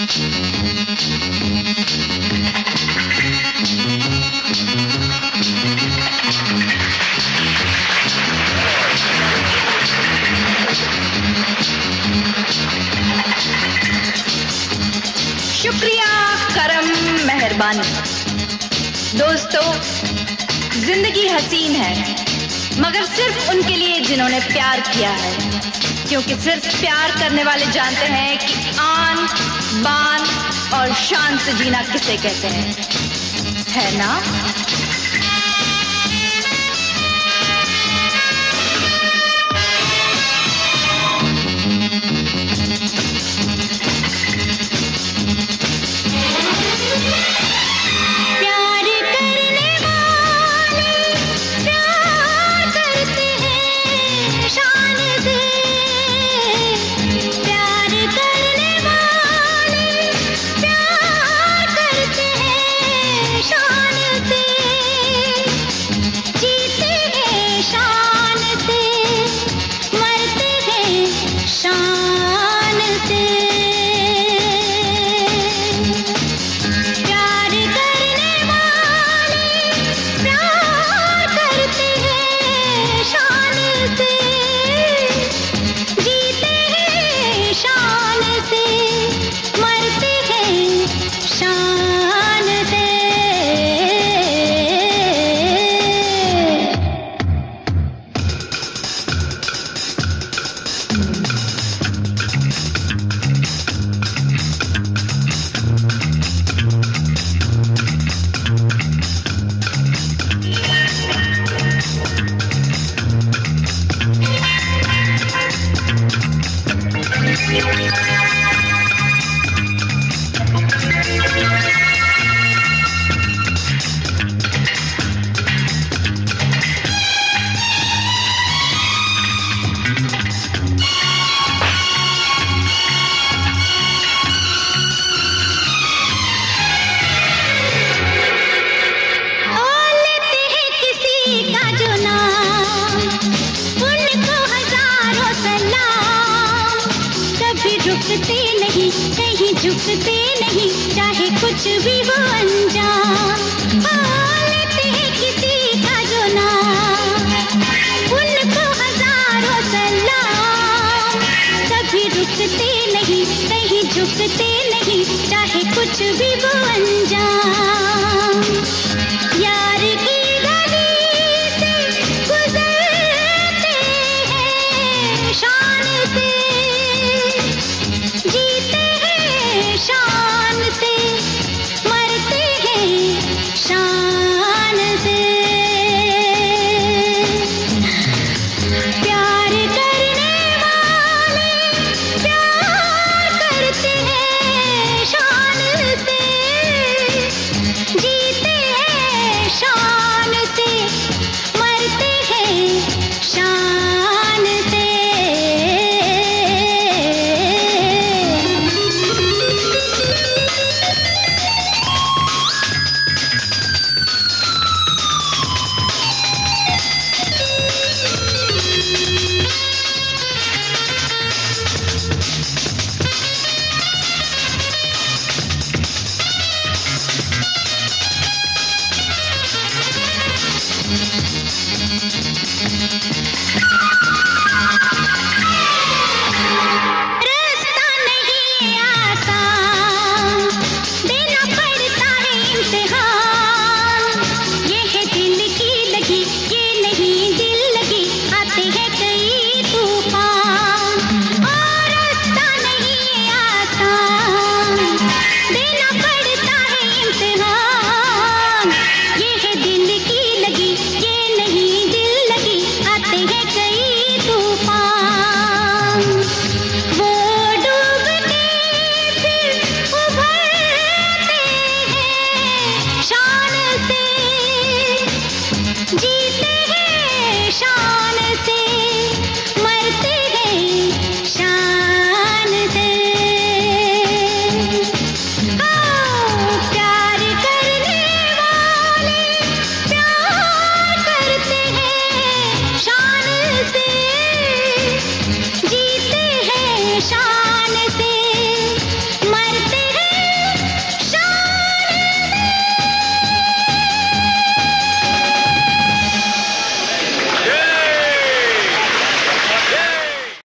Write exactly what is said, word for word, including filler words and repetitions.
शुक्रिया, करम, मेहरबानी। दोस्तों, जिंदगी हसीन है मगर सिर्फ उनके लिए जिन्होंने प्यार किया है, क्योंकि सिर्फ प्यार करने वाले जानते हैं कि आन बान और शान से जीना किसे कहते हैं, है ना? झुकते नहीं, कहीं झुकते नहीं, चाहे कुछ भी हो अंजाम। लेते हैं किसी का जो नाम, उनको हजारों सलाम। कभी रुकते नहीं, कहीं झुकते नहीं, चाहे कुछ भी हो अंजाम। यार